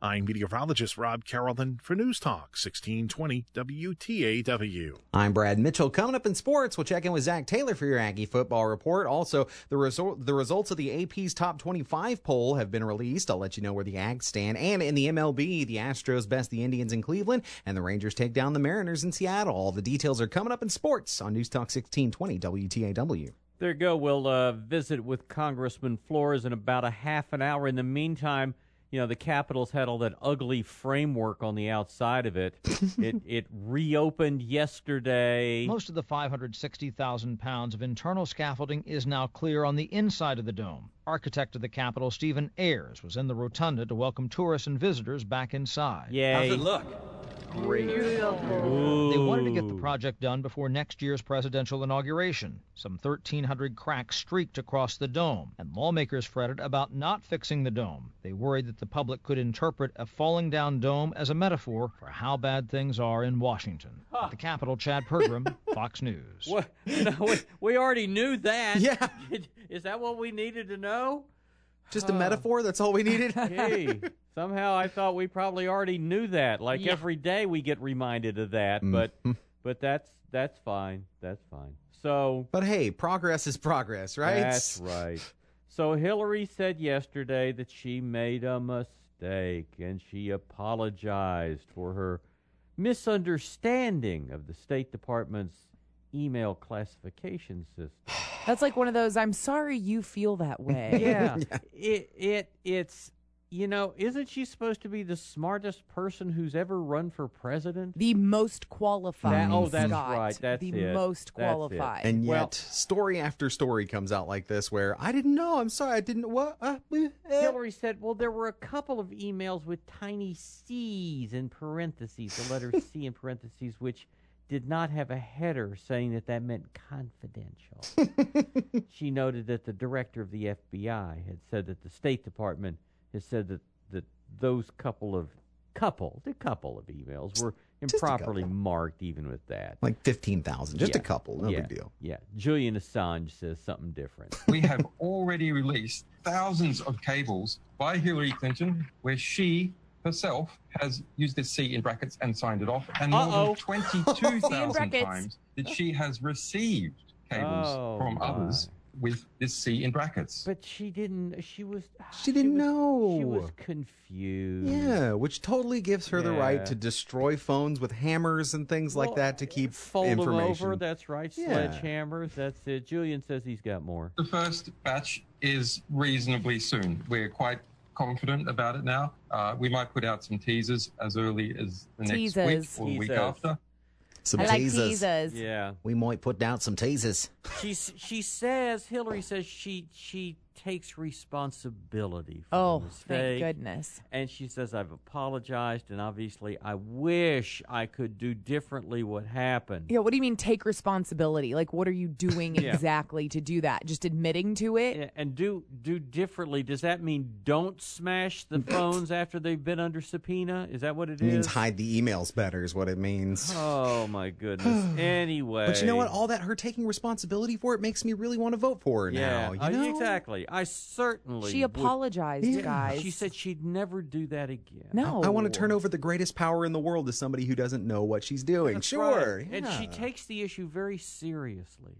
I'm meteorologist Rob Carrollton for News Talk sixteen twenty W T A W. I'm Brad Mitchell. Coming up in sports, we'll check in with Zach Taylor for your Aggie football report. Also, the, result, the results of the A P's Top twenty-five poll have been released. I'll let you know where the Ags stand. And in the M L B, the Astros best the Indians in Cleveland, and the Rangers take down the Mariners in Seattle. All the details are coming up in sports on News Talk sixteen twenty W T A W. There you go. We'll uh, visit with Congressman Flores in about a half an hour. In the meantime, you know, the Capitol's had all that ugly framework on the outside of it. it it reopened yesterday. Most of the five hundred sixty thousand pounds of internal scaffolding is now clear on the inside of the dome. Architect of the Capitol, Stephen Ayers, was in the rotunda to welcome tourists and visitors back inside. Yay. How's it look? Great. Ooh. They wanted to get the project done before next year's presidential inauguration. Some thirteen hundred cracks streaked across the dome, and lawmakers fretted about not fixing the dome. They worried that the public could interpret a falling down dome as a metaphor for how bad things are in Washington. Huh. At the Capitol, Chad Pergram, Fox News. What? No, we, we already knew that. Yeah. Is that what we needed to know? Just a uh, metaphor? That's all we needed? Hey, somehow I thought we probably already knew that. Like yeah. every day we get reminded of that, mm-hmm. but but that's that's fine. That's fine. So, but hey, progress is progress, right? That's right. So Hillary said yesterday that she made a mistake and she apologized for her misunderstanding of the State Department's email classification system. That's like one of those, I'm sorry you feel that way. Yeah. yeah. It it it's you know, isn't she supposed to be the smartest person who's ever run for president? The most qualified. That, oh, that's Scott. right. That's the it. most qualified. And yet, well, story after story comes out like this where, I didn't know, I'm sorry, I didn't, what? Uh, eh. Hillary said, well, there were a couple of emails with tiny C's in parentheses, the letter C in parentheses, which did not have a header saying that that meant confidential. She noted that the director of the F B I had said that the State Department has said that, that those couple of couple, the couple of emails were improperly marked even with that. Like fifteen thousand, just yeah. a couple, no yeah. big deal. Yeah, Julian Assange says something different. We have already released thousands of cables by Hillary Clinton where she herself has used this C in brackets and signed it off, and Uh-oh. more than twenty-two thousand times that she has received cables oh, from my. others with this C in brackets. But she didn't, she was... She didn't was, know. She was confused. Yeah, which totally gives her yeah. the right to destroy phones with hammers and things well, like that to keep fold information. Them over, that's right, yeah. sledgehammers, that's it. Julian says he's got more. The first batch is reasonably soon. We're quite confident about it now. Uh, we might put out some teasers as early as the teasers. next week or the week after. Some I teasers. like teasers. Yeah. We might put out some teasers. She she says, Hillary says she she takes responsibility for oh, the mistake. Thank goodness. And she says, I've apologized, and obviously I wish I could do differently what happened. Yeah, what do you mean take responsibility? Like, what are you doing yeah. exactly to do that? Just admitting to it? Yeah, and do do differently. Does that mean don't smash the phones after they've been under subpoena? Is that what it, it is? It means hide the emails better is what it means. Oh, my goodness. Anyway. But you know what? All that her taking responsibility for it makes me really want to vote for her yeah, now. You uh, know? Exactly. I certainly She apologized, would, guys. She said she'd never do that again. No. I, I want to turn over the greatest power in the world to somebody who doesn't know what she's doing. That's sure. Right. Yeah. And she takes the issue very seriously.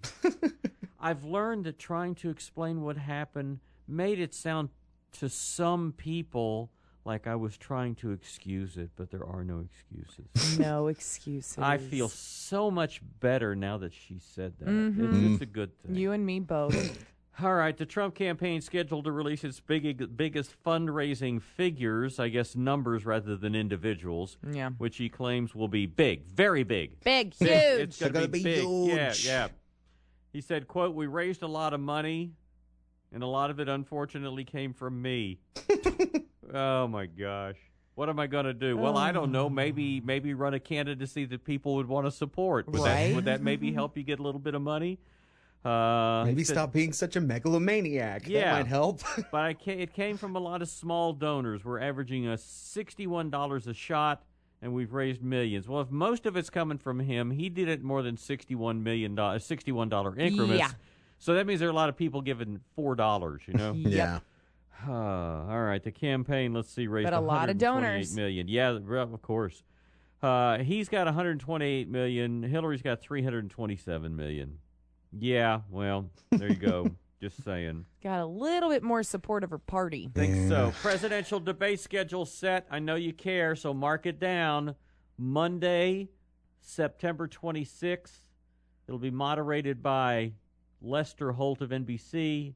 I've learned that trying to explain what happened made it sound to some people like I was trying to excuse it, but there are no excuses. No excuses. I feel so much better now that she said that. Mm-hmm. It's just a good thing. You and me both. All right, the Trump campaign scheduled to release its big, biggest fundraising figures, I guess numbers rather than individuals, yeah. which he claims will be big, very big. Big, huge. It's going to be, be big. huge. Yeah, yeah. He said, quote, we raised a lot of money, and a lot of it, unfortunately, came from me. Oh, my gosh. What am I going to do? Well, I don't know. Maybe maybe run a candidacy that people would want to support. Would, right? that, would that maybe help you get a little bit of money? Uh, Maybe said, stop being such a megalomaniac. Yeah, that might help. But I ca- it came from a lot of small donors. We're averaging a sixty-one dollars a shot, and we've raised millions. Well, if most of it's coming from him, he did it more than sixty-one million dollars, sixty-one dollar increments. Yeah. So that means there are a lot of people giving four dollars, you know? Yeah. Uh, all right, the campaign, let's see, raised But a lot of donors. one hundred twenty-eight million dollars. Yeah, of course. Uh, he's got one hundred twenty-eight million dollars. Hillary's got three hundred twenty-seven million dollars. Yeah, well, there you go. Just saying. Got a little bit more support of her party. I think so. Presidential debate schedule set. I know you care, so mark it down. Monday, September twenty-sixth. It'll be moderated by Lester Holt of N B C.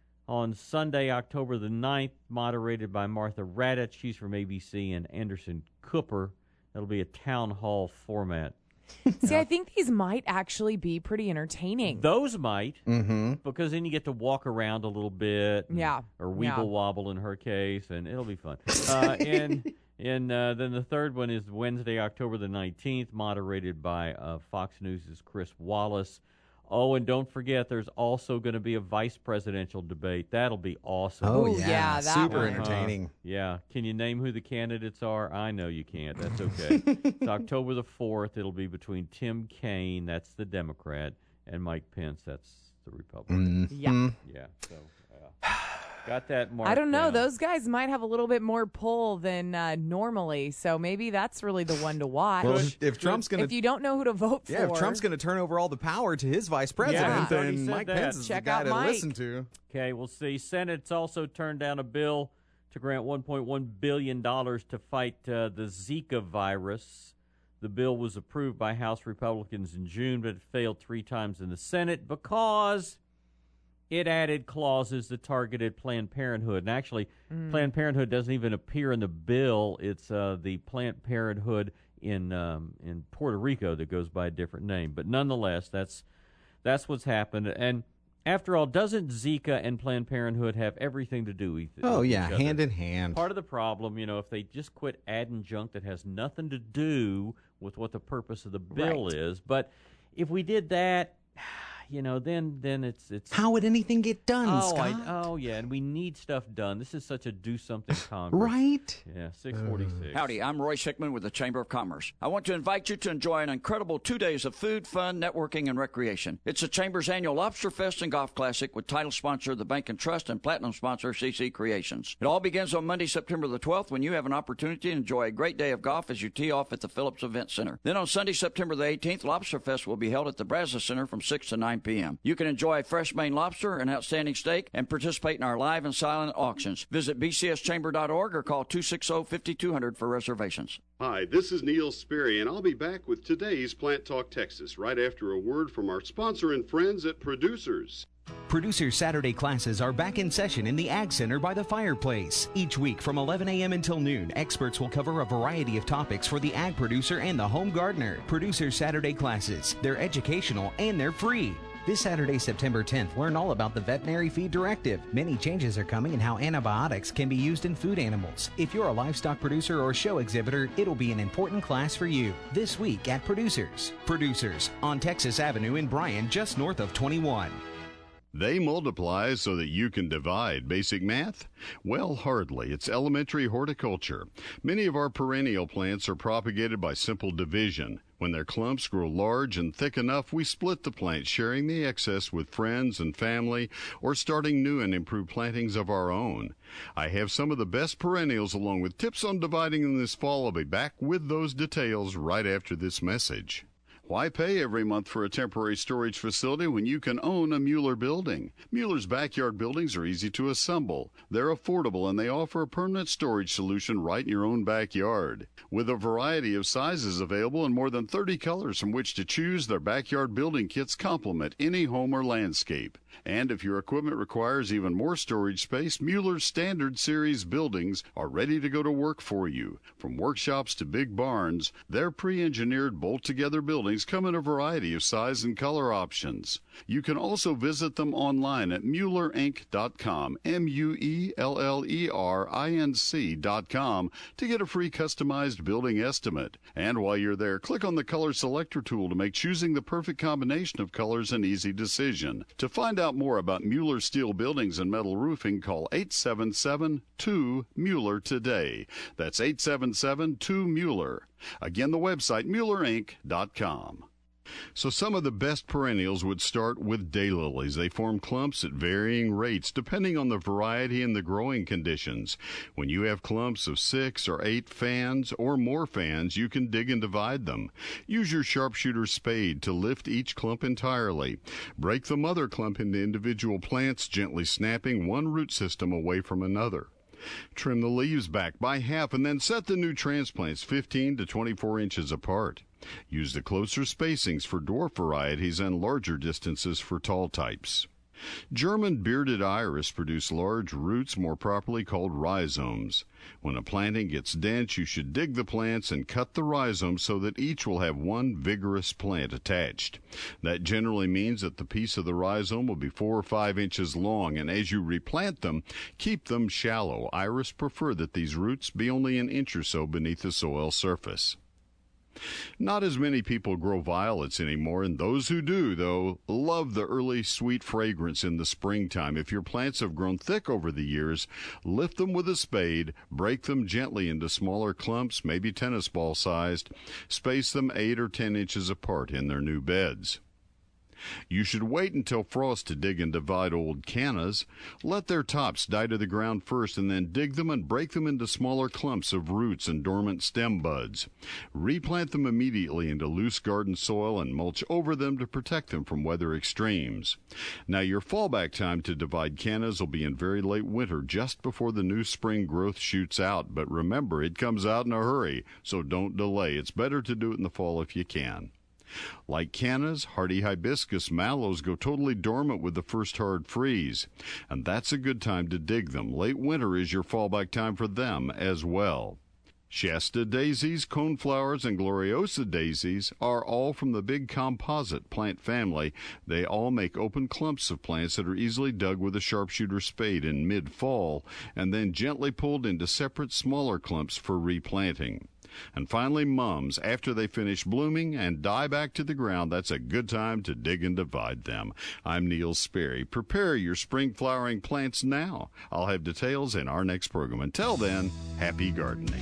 On Sunday, October the ninth, moderated by Martha Raddatz. She's from A B C, and Anderson Cooper. It'll be a town hall format. See, I think these might actually be pretty entertaining. Those might, mm-hmm. because then you get to walk around a little bit. And, yeah. Or weeble yeah. wobble in her case, and it'll be fun. Uh, and and uh, then the third one is Wednesday, October the nineteenth, moderated by uh, Fox News' Chris Wallace. Oh, and don't forget, there's also going to be a vice presidential debate. That'll be awesome. Oh, Ooh, yeah. yeah, that Super one. entertaining. Uh, yeah. Can you name who the candidates are? I know you can't. That's okay. It's October the fourth. It'll be between Tim Kaine, that's the Democrat, and Mike Pence, that's the Republican. Mm-hmm. Yeah. Yeah. So, uh, got that marked I don't know. down. Those guys might have a little bit more pull than uh, normally, so maybe that's really the one to watch. Well, if, if Trump's going to, if you don't know who to vote for, yeah, if Trump's going to turn over all the power to his vice president, Yeah, he's already then said Mike that. Pence is Check the guy out to Mike. listen to. Okay, we'll see. Senate's also turned down a bill to grant one point one billion dollars to fight uh, the Zika virus. The bill was approved by House Republicans in June, but it failed three times in the Senate because it added clauses that targeted Planned Parenthood. And actually, mm. Planned Parenthood doesn't even appear in the bill. It's uh, the Planned Parenthood in um, in Puerto Rico that goes by a different name. But nonetheless, that's that's what's happened. And after all, doesn't Zika and Planned Parenthood have everything to do with, oh, with yeah, each other? hand in hand. Part of the problem, you know, if they just quit adding junk that has nothing to do with what the purpose of the bill Right. is. But if we did that, you know, then then it's it's How would anything get done, oh, Scott? I, oh yeah, and we need stuff done. This is such a do something Congress, Right? Yeah, six forty six. Howdy, I'm Roy Schickman with the Chamber of Commerce. I want to invite you to enjoy an incredible two days of food, fun, networking, and recreation. It's the Chamber's annual Lobster Fest and Golf Classic with title sponsor the Bank and Trust and platinum sponsor C C Creations. It all begins on Monday, September the twelfth, when you have an opportunity to enjoy a great day of golf as you tee off at the Phillips Event Center. Then on Sunday, September the eighteenth, Lobster Fest will be held at the Brazos Center from six to nine p.m. You can enjoy fresh Maine lobster, an outstanding steak, and participate in our live and silent auctions. Visit b c s chamber dot org or call two six zero, five two zero zero for reservations. Hi, this is Neil Sperry, and I'll be back with today's Plant Talk Texas right after a word from our sponsor and friends at Producers. Producers Saturday classes are back in session in the Ag Center by the fireplace. Each week from eleven a.m. until noon, experts will cover a variety of topics for the ag producer and the home gardener. Producers Saturday classes, they're educational and they're free. This Saturday, September tenth, learn all about the Veterinary Feed Directive. Many changes are coming in how antibiotics can be used in food animals. If you're a livestock producer or show exhibitor, it'll be an important class for you. This week at Producers. Producers on Texas Avenue in Bryan, just north of twenty-one. They multiply so that you can divide. Basic math? Well, hardly. It's elementary horticulture. Many of our perennial plants are propagated by simple division. When their clumps grow large and thick enough, we split the plant, sharing the excess with friends and family, or starting new and improved plantings of our own. I have some of the best perennials along with tips on dividing them this fall. I'll be back with those details right after this message. Why pay every month for a temporary storage facility when you can own a Mueller building? Mueller's backyard buildings are easy to assemble. They're affordable and they offer a permanent storage solution right in your own backyard. With a variety of sizes available and more than thirty colors from which to choose, their backyard building kits complement any home or landscape. And if your equipment requires even more storage space, Mueller's Standard Series buildings are ready to go to work for you. From workshops to big barns, their pre-engineered bolt-together buildings come in a variety of size and color options. You can also visit them online at Mueller Inc dot com, M U E L L E R I N C dot com, to get a free customized building estimate. And while you're there, click on the Color Selector tool to make choosing the perfect combination of colors an easy decision. To find out more about Mueller Steel Buildings and Metal Roofing, call eight seven seven, two, Mueller today. That's eight seven seven, two, Mueller. Again, the website, Mueller Inc dot com. So some of the best perennials would start with daylilies. They form clumps at varying rates depending on the variety and the growing conditions. When you have clumps of six or eight fans or more fans, you can dig and divide them. Use your sharpshooter spade to lift each clump entirely. Break the mother clump into individual plants, gently snapping one root system away from another. Trim the leaves back by half and then set the new transplants fifteen to twenty-four inches apart. Use the closer spacings for dwarf varieties and larger distances for tall types. German bearded iris produce large roots, more properly called rhizomes. When a planting gets dense, you should dig the plants and cut the rhizomes so that each will have one vigorous plant attached. That generally means that the piece of the rhizome will be four or five inches long, and as you replant them, keep them shallow. Iris prefer that these roots be only an inch or so beneath the soil surface. Not as many people grow violets anymore, and those who do, though, love the early sweet fragrance in the springtime. If your plants have grown thick over the years, lift them with a spade, break them gently into smaller clumps, maybe tennis ball sized, space them eight or ten inches apart in their new beds. You should wait until frost to dig and divide old cannas. Let their tops die to the ground first and then dig them and break them into smaller clumps of roots and dormant stem buds. Replant them immediately into loose garden soil and mulch over them to protect them from weather extremes. Now your fallback time to divide cannas will be in very late winter, just before the new spring growth shoots out. But remember, it comes out in a hurry, so don't delay. It's better to do it in the fall if you can. Like cannas, hardy hibiscus mallows go totally dormant with the first hard freeze, and that's a good time to dig them. Late winter is your fallback time for them as well. Shasta daisies, coneflowers, and gloriosa daisies are all from the big composite plant family. They all make open clumps of plants that are easily dug with a sharpshooter spade in mid-fall and then gently pulled into separate smaller clumps for replanting. And finally, mums. After they finish blooming and die back to the ground, that's a good time to dig and divide them. I'm Neil Sperry. Prepare your spring flowering plants now. I'll have details in our next program. Until then, happy gardening.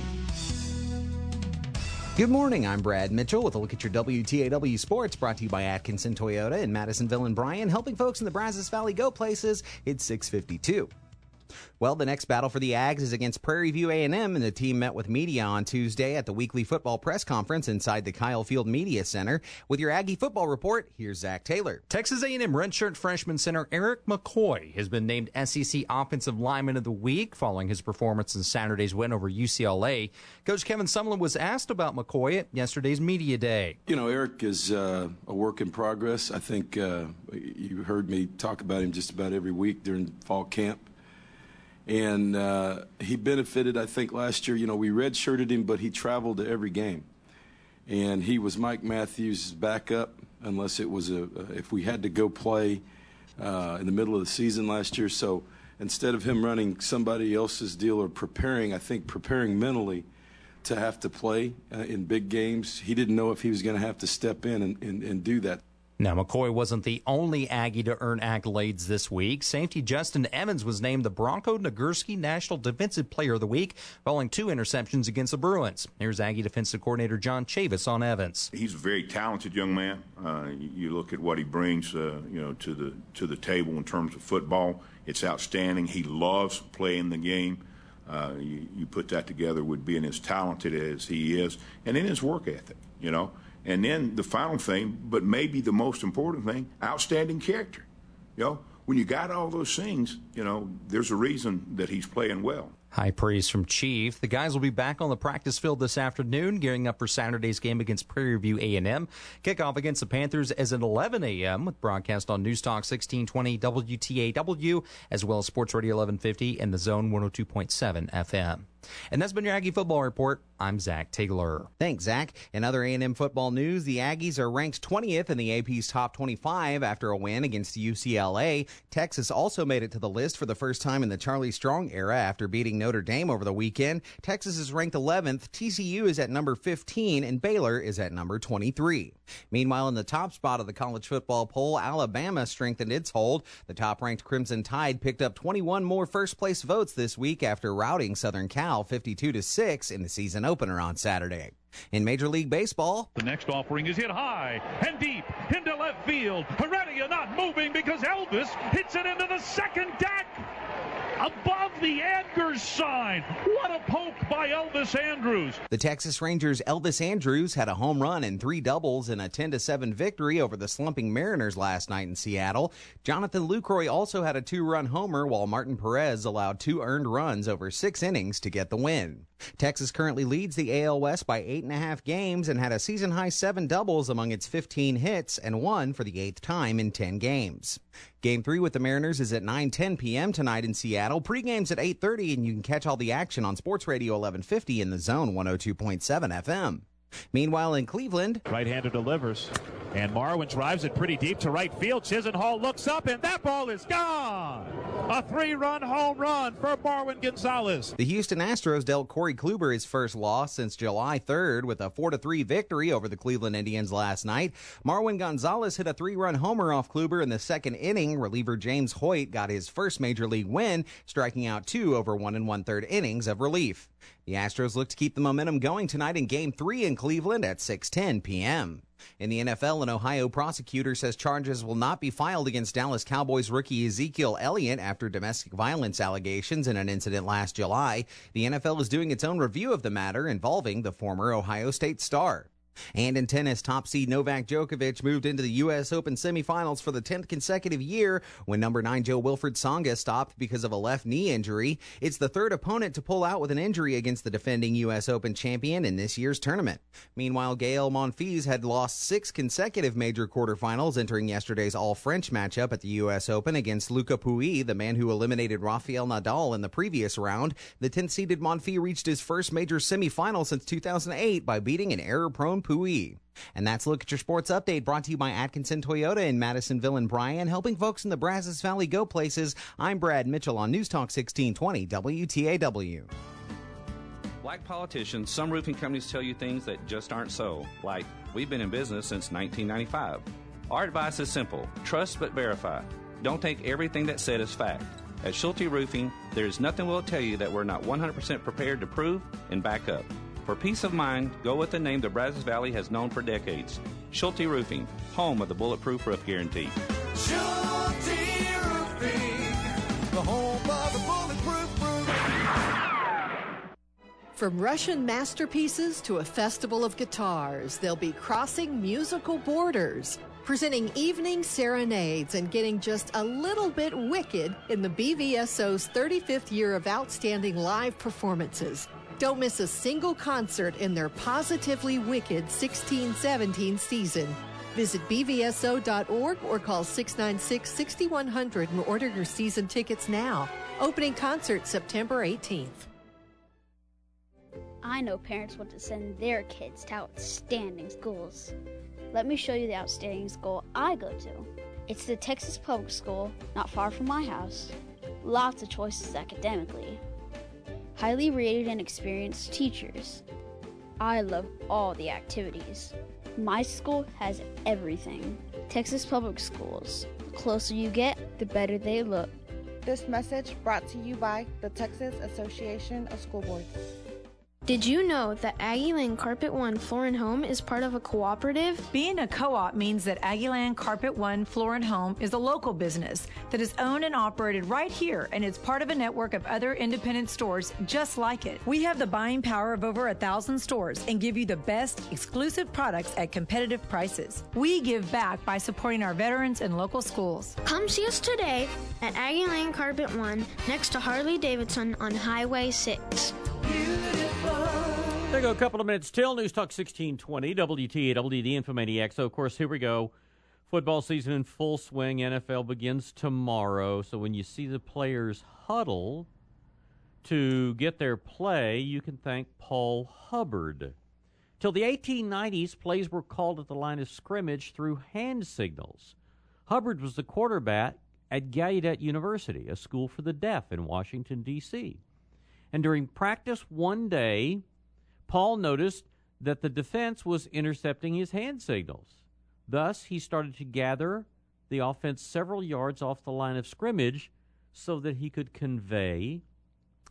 Good morning, I'm Brad Mitchell with a look at your W T A W Sports, brought to you by Atkinson Toyota in Madisonville and Bryan, helping folks in the Brazos Valley go places. It's six fifty-two. Well, the next battle for the Ags is against Prairie View A and M, and the team met with media on Tuesday at the weekly football press conference inside the Kyle Field Media Center. With your Aggie football report, here's Zach Taylor. Texas A and M redshirt freshman center Eric McCoy has been named S E C Offensive Lineman of the Week following his performance in Saturday's win over U C L A. Coach Kevin Sumlin was asked about McCoy at yesterday's media day. You know, Eric is uh, a work in progress. I think uh, you heard me talk about him just about every week during fall camp. And uh, he benefited, I think, last year. You know, we redshirted him, but he traveled to every game. And he was Mike Matthews' backup, unless it was a, uh, if we had to go play uh, in the middle of the season last year. So instead of him running somebody else's deal or preparing, I think preparing mentally to have to play uh, in big games, he didn't know if he was going to have to step in and, and, and do that. Now, McCoy wasn't the only Aggie to earn accolades this week. Safety Justin Evans was named the Bronco Nagurski National Defensive Player of the Week, following two interceptions against the Bruins. Here's Aggie Defensive Coordinator John Chavis on Evans. He's a very talented young man. Uh, you, you look at what he brings, uh, you know, to the to the table in terms of football. It's outstanding. He loves playing the game. Uh, you, you put that together with being as talented as he is, and then his work ethic, you know. And then the final thing, but maybe the most important thing, outstanding character. You know, when you got all those things, you know, there's a reason that he's playing well. High praise from Chief. The guys will be back on the practice field this afternoon, gearing up for Saturday's game against Prairie View A and M. Kickoff against the Panthers is at eleven a.m. with broadcast on News Talk sixteen twenty W T A W, as well as Sports Radio eleven fifty and the Zone one oh two point seven F M. And that's been your Aggie Football Report. I'm Zach Taylor. Thanks, Zach. In other A and M football news, the Aggies are ranked twentieth in the A P's top twenty-five after a win against U C L A. Texas also made it to the list for the first time in the Charlie Strong era after beating Notre Dame over the weekend. Texas is ranked eleventh, T C U is at number fifteen, and Baylor is at number twenty-three. Meanwhile, in the top spot of the college football poll, Alabama strengthened its hold. The top-ranked Crimson Tide picked up twenty-one more first-place votes this week after routing Southern Cal fifty-two to six in the season opener on Saturday. In Major League Baseball, the next offering is hit high and deep into left field. Heredia not moving because Elvis hits it into the second deck. Above the Andrews sign. What a poke by Elvis Andrews. The Texas Rangers' Elvis Andrews had a home run and three doubles in a ten to seven victory over the slumping Mariners last night in Seattle. Jonathan Lucroy also had a two-run homer, while Martin Perez allowed two earned runs over six innings to get the win. Texas currently leads the A L West by eight and a half games and had a season-high seven doubles among its fifteen hits and won for the eighth time in ten games. Game three with the Mariners is at nine ten p.m. tonight in Seattle. Pre-game's at eight thirty, and you can catch all the action on Sports Radio eleven fifty in the Zone one oh two point seven F M. Meanwhile, in Cleveland, right-hander delivers, and Marwin drives it pretty deep to right field. Chisenhall looks up, and that ball is gone. A three-run home run for Marwin Gonzalez. The Houston Astros dealt Corey Kluber his first loss since July third with a four to three victory over the Cleveland Indians last night. Marwin Gonzalez hit a three-run homer off Kluber in the second inning. Reliever James Hoyt got his first major league win, striking out two over one and one-third innings of relief. The Astros look to keep the momentum going tonight in Game three in Cleveland at six ten p.m. In the N F L, an Ohio prosecutor says charges will not be filed against Dallas Cowboys rookie Ezekiel Elliott after domestic violence allegations in an incident last July. The N F L is doing its own review of the matter involving the former Ohio State star. And in tennis, top seed Novak Djokovic moved into the U S Open semifinals for the tenth consecutive year when number nine Joe Wilfred Tsonga stopped because of a left knee injury. It's the third opponent to pull out with an injury against the defending U S Open champion in this year's tournament. Meanwhile, Gael Monfils had lost six consecutive major quarterfinals, entering yesterday's all-French matchup at the U S Open against Luca Pouille, the man who eliminated Rafael Nadal in the previous round. The tenth-seeded Monfils reached his first major semifinal since two thousand eight by beating an error-prone Pouille. And that's Look at Your Sports Update, brought to you by Atkinson Toyota in Madisonville and Bryan, helping folks in the Brazos Valley go places. I'm Brad Mitchell on News Talk sixteen twenty W T A W. Like politicians, some roofing companies tell you things that just aren't so, like, we've been in business since nineteen ninety-five. Our advice is simple: trust but verify. Don't take everything that's said as fact. At Schulte Roofing, there is nothing we'll tell you that we're not one hundred percent prepared to prove and back up. For peace of mind, go with the name the Brazos Valley has known for decades. Schulte Roofing, home of the Bulletproof Roof Guarantee. Schulte Roofing, the home of the Bulletproof Roof. From Russian masterpieces to a festival of guitars, they'll be crossing musical borders, presenting evening serenades and getting just a little bit wicked in the B V S O's thirty-fifth year of outstanding live performances. Don't miss a single concert in their Positively Wicked sixteen seventeen season. Visit B V S O dot org or call six nine six, six one zero zero and order your season tickets now. Opening concert September eighteenth. I know parents want to send their kids to outstanding schools. Let me show you the outstanding school I go to. It's the Texas Public School, not far from my house. Lots of choices academically. Highly rated and experienced teachers. I love all the activities. My school has everything. Texas Public Schools. The closer you get, the better they look. This message brought to you by the Texas Association of School Boards. Did you know that Aggieland Carpet One Floor and Home is part of a cooperative? Being a co-op means that Aggieland Carpet One Floor and Home is a local business that is owned and operated right here, and it's part of a network of other independent stores just like it. We have the buying power of over a thousand stores and give you the best exclusive products at competitive prices. We give back by supporting our veterans and local schools. Come see us today at Aggieland Carpet One next to Harley Davidson on Highway six. There you go, a couple of minutes till. News Talk sixteen twenty, W T A W, the Infomaniac. So, of course, here we go. Football season in full swing. N F L begins tomorrow. So when you see the players huddle to get their play, you can thank Paul Hubbard. Till the eighteen nineties, plays were called at the line of scrimmage through hand signals. Hubbard was the quarterback at Gallaudet University, a school for the deaf in Washington, D C And during practice one day, Paul noticed that the defense was intercepting his hand signals. Thus, he started to gather the offense several yards off the line of scrimmage so that he could convey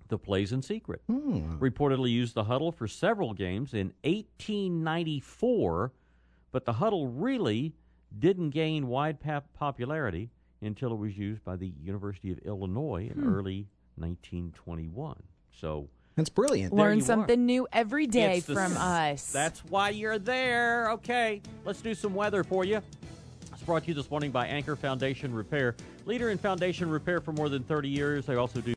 The plays in secret. Hmm. Reportedly used the huddle for several games in eighteen ninety-four, but the huddle really didn't gain wide pop- popularity until it was used by the University of Illinois in Hmm. early nineteen twenty-one. So that's brilliant. Learn something new every day It's the from s- us. That's why you're there. Okay, let's do some weather for you. It's brought to you this morning by Anchor Foundation Repair. Leader in foundation repair for more than thirty years. They also do